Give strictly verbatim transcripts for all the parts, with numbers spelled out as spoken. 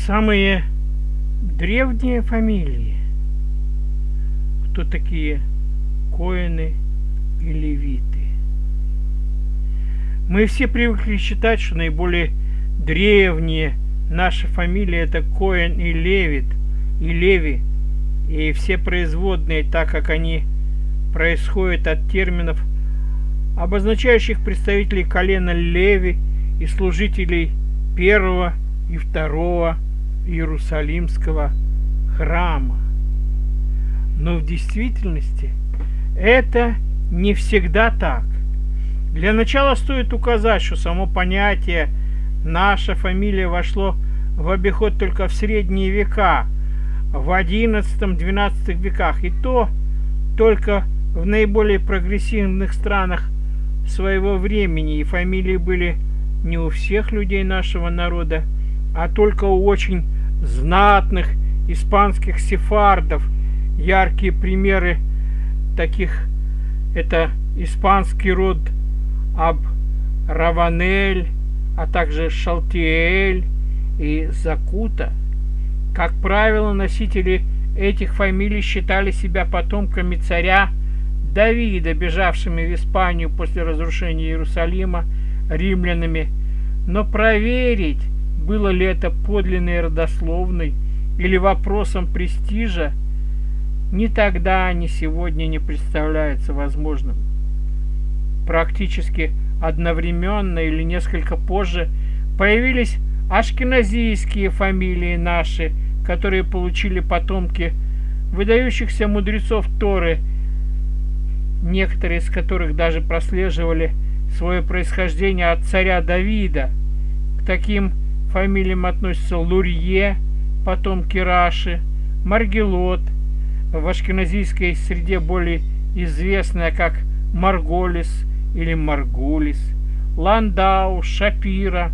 Самые древние фамилии. Кто такие коэны и левиты? Мы все привыкли считать, что наиболее древние наши фамилии это Коэн и Левит, и Леви, и все производные, так как они происходят от терминов, обозначающих представителей колена Леви и служителей первого и второго Иерусалимского храма. Но в действительности это не всегда так. Для начала стоит указать, что само понятие «наша фамилия» вошло в обиход только в средние века, в одиннадцатом-двенадцатом веках, и то только в наиболее прогрессивных странах своего времени, и фамилии были не у всех людей нашего народа, а только у очень знатных испанских сефардов. Яркие примеры таких – это испанский род Аб-Раванель, а также Шалтиэль и Закута. Как правило, носители этих фамилий считали себя потомками царя Давида, бежавшими в Испанию после разрушения Иерусалима римлянами. Но проверить, было ли это подлинной родословной или вопросом престижа, ни тогда, ни сегодня не представляется возможным. Практически одновременно или несколько позже появились ашкеназийские фамилии наши, которые получили потомки выдающихся мудрецов Торы, некоторые из которых даже прослеживали свое происхождение от царя Давида. К таким фамилиям относятся Лурье, потомки Раши, Маргелот, в ашкеназийской среде более известная как Марголис или Маргулис, Ландау, Шапира,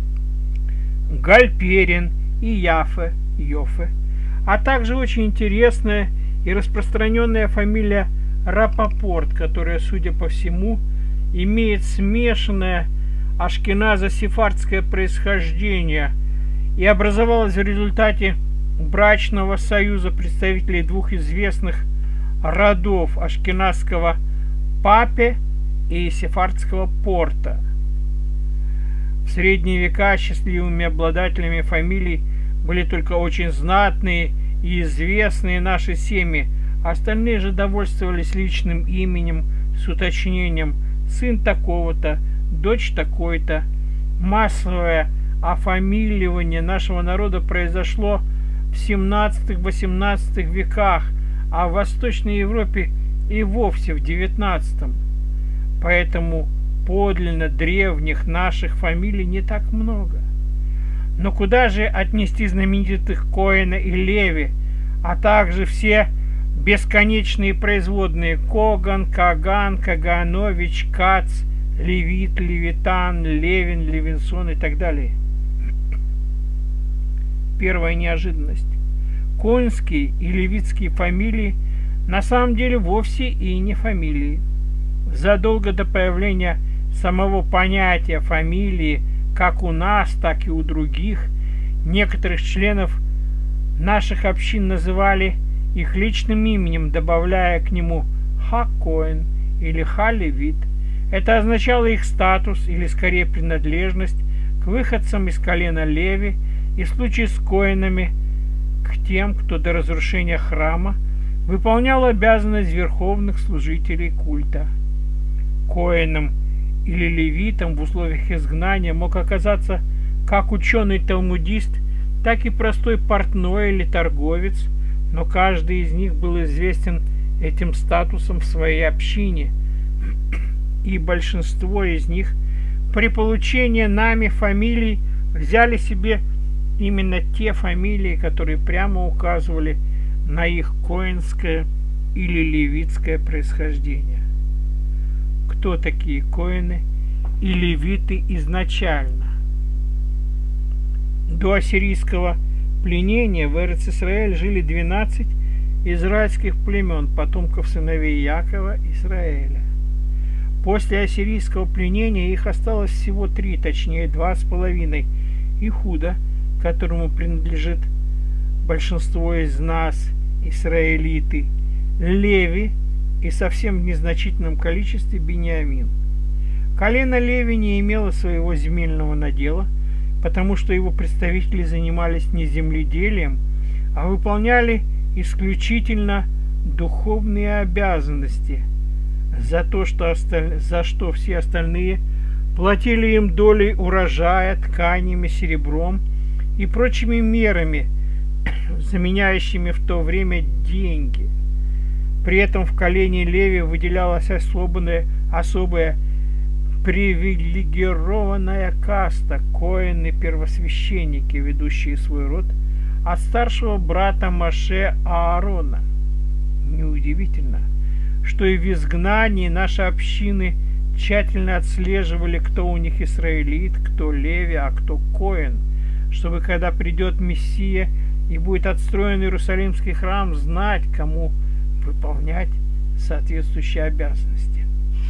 Гальперин и Яфе, Йофе, а также очень интересная и распространенная фамилия Рапопорт, которая, судя по всему, имеет смешанное ашкеназо-сефардское происхождение и образовалась в результате брачного союза представителей двух известных родов ашкеназского Папе и сефардского Порта. В средние века счастливыми обладателями фамилий были только очень знатные и известные наши семьи, остальные же довольствовались личным именем с уточнением «сын такого-то», «дочь такой-то». Массовое офамиливание нашего народа произошло в семнадцатом-восемнадцатом веках, а в Восточной Европе и вовсе в девятнадцатом. Поэтому подлинно древних наших фамилий не так много. Но куда же отнести знаменитых Коэна и Леви, а также все бесконечные производные Коган, Каган, Каганович, Кац, Левит, Левитан, Левин, Левинсон и так далее? Первая неожиданность. Коэнские и левитские фамилии на самом деле вовсе и не фамилии. Задолго до появления самого понятия фамилии, как у нас, так и у других, некоторых членов наших общин называли их личным именем, добавляя к нему Ха-Коэн или Ха-Левит. Это означало их статус или скорее принадлежность к выходцам из колена Леви, и в случае с коэнами к тем, кто до разрушения храма выполнял обязанность верховных служителей культа. Коэном или левитом в условиях изгнания мог оказаться как ученый-талмудист, так и простой портной или торговец, но каждый из них был известен этим статусом в своей общине, и большинство из них при получении нами фамилий взяли себе именно те фамилии, которые прямо указывали на их коэнское или левитское происхождение. Кто такие коэны и левиты изначально? До ассирийского пленения в Эрец-Исраэль жили двенадцать израильских племен, потомков сыновей Якова Израиля. После ассирийского пленения их осталось всего три, точнее два с половиной. Ихуда, которому принадлежит большинство из нас, израилиты, Леви и совсем в незначительном количестве Бениамин. Колено Леви не имело своего земельного надела, потому что его представители занимались не земледелием, а выполняли исключительно духовные обязанности, за то, что осталь... за что все остальные платили им долей урожая, тканями, серебром и прочими мерами, заменяющими в то время деньги. При этом в колене Леви выделялась особая, особая привилегированная каста, коэны первосвященники, ведущие свой род от старшего брата Моше Аарона. Неудивительно, что и в изгнании наши общины тщательно отслеживали, кто у них израилит, кто Леви, а кто коэн, чтобы когда придет Мессия и будет отстроен Иерусалимский храм, знать, кому выполнять соответствующие обязанности.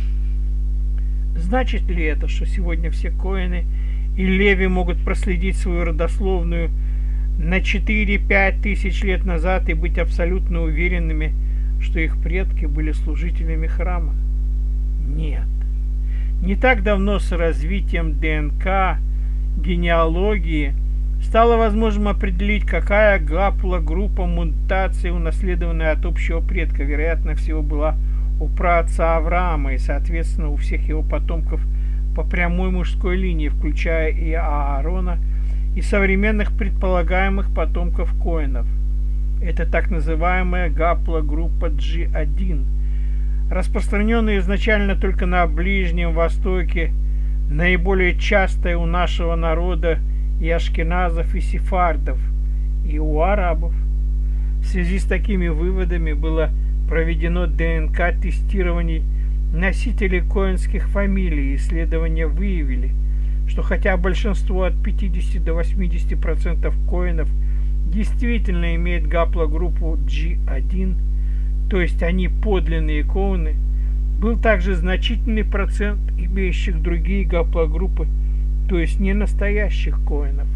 Значит ли это, что сегодня все коэны и Леви могут проследить свою родословную на четыре-пять тысяч лет назад и быть абсолютно уверенными, что их предки были служителями храма? Нет. Не так давно с развитием ДНК, генеалогии, стало возможным определить, какая гаплогруппа мутации, унаследованная от общего предка, вероятно всего была у праотца Авраама и, соответственно, у всех его потомков по прямой мужской линии, включая и Аарона, и современных предполагаемых потомков коэнов. Это так называемая гаплогруппа джи один, распространенная изначально только на Ближнем Востоке, наиболее частая у нашего народа и ашкеназов, и сефардов, и у арабов. В связи с такими выводами было проведено ДНК-тестирование носителей коэнских фамилий, и исследования выявили, что хотя большинство от пятидесяти до восьмидесяти процентов коэнов действительно имеет гаплогруппу джи один, то есть они подлинные коэны, был также значительный процент имеющих другие гаплогруппы, то есть не настоящих коэнов.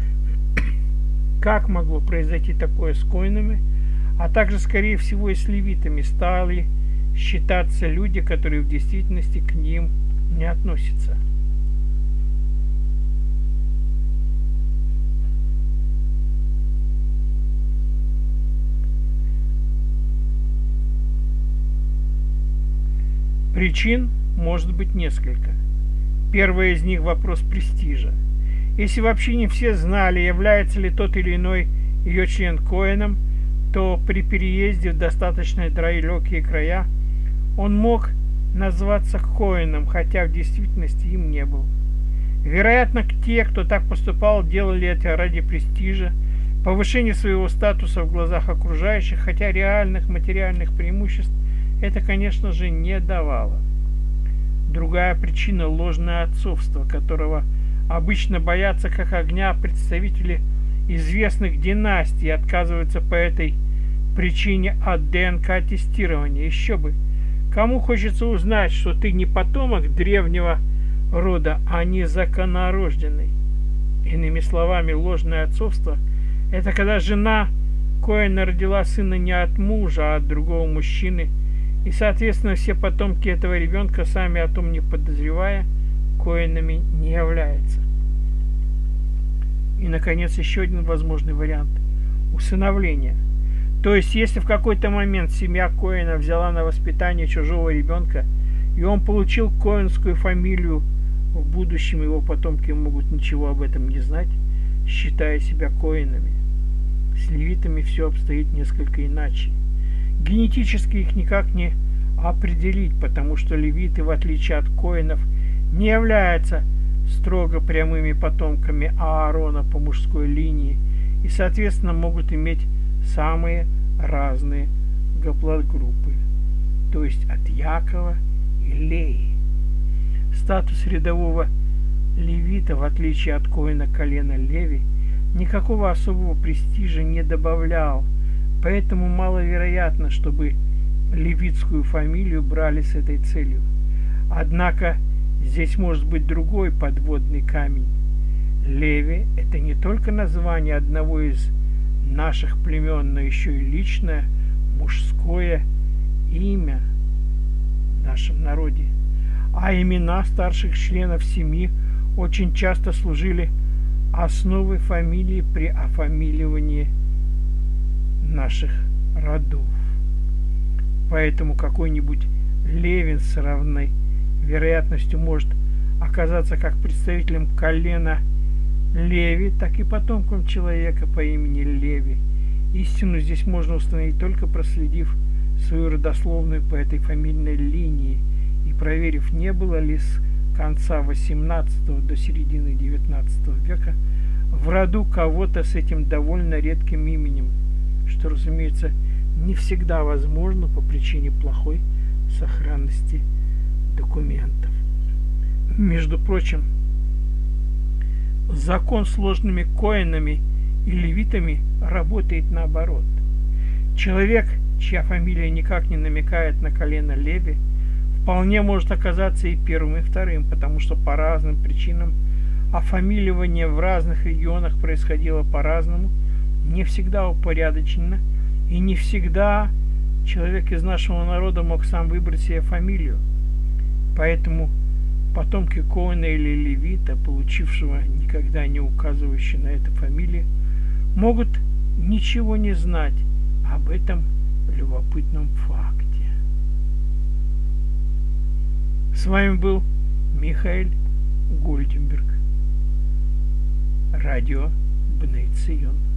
Как могло произойти такое с коэнами, а также, скорее всего, и с левитами, стали считаться люди, которые в действительности к ним не относятся? Причин может быть несколько. Первая из них – вопрос престижа. Если вообще не все знали, является ли тот или иной ее член коэном, то при переезде в достаточно далекие края он мог назваться коэном, хотя в действительности им не был. Вероятно, те, кто так поступал, делали это ради престижа, повышения своего статуса в глазах окружающих, хотя реальных материальных преимуществ это, конечно же, не давало. Другая причина – ложное отцовство, которого обычно боятся как огня представители известных династий и отказываются по этой причине от ДНК-тестирования. Еще бы! Кому хочется узнать, что ты не потомок древнего рода, а не законорожденный? Иными словами, ложное отцовство – это когда жена коэна родила сына не от мужа, а от другого мужчины, и, соответственно, все потомки этого ребенка, сами о том не подозревая, коэнами не являются. И, наконец, еще один возможный вариант – усыновление. То есть, если в какой-то момент семья коэна взяла на воспитание чужого ребенка, и он получил коэнскую фамилию, в будущем его потомки могут ничего об этом не знать, считая себя коэнами. С левитами все обстоит несколько иначе. Генетически их никак не определить, потому что левиты, в отличие от коэнов, не являются строго прямыми потомками Аарона по мужской линии и, соответственно, могут иметь самые разные гаплогруппы, то есть от Якова и Леи. Статус рядового левита, в отличие от коэна колена Леви, никакого особого престижа не добавлял, поэтому маловероятно, чтобы левитскую фамилию брали с этой целью. Однако здесь может быть другой подводный камень. Леви – это не только название одного из наших племен, но еще и личное мужское имя в нашем народе. А имена старших членов семьи очень часто служили основой фамилии при офамиливании наших родов. Поэтому какой-нибудь Левин с равной вероятностью может оказаться как представителем колена Леви, так и потомком человека по имени Леви. Истину здесь можно установить только проследив свою родословную по этой фамильной линии и проверив, не было ли с конца восемнадцатого до середины девятнадцатого века в роду кого-то с этим довольно редким именем, что, разумеется, не всегда возможно по причине плохой сохранности документов. Между прочим, закон с ложными коинами и левитами работает наоборот. Человек, чья фамилия никак не намекает на колено Леви, вполне может оказаться и первым, и вторым, потому что по разным причинам офамиливание в разных регионах происходило по-разному, не всегда упорядоченно, и не всегда человек из нашего народа мог сам выбрать себе фамилию. Поэтому потомки Коэна или Левита, получившего никогда не указывающей на это фамилии, могут ничего не знать об этом любопытном факте. С вами был Михаил Гольденберг. Радио Бней Цион.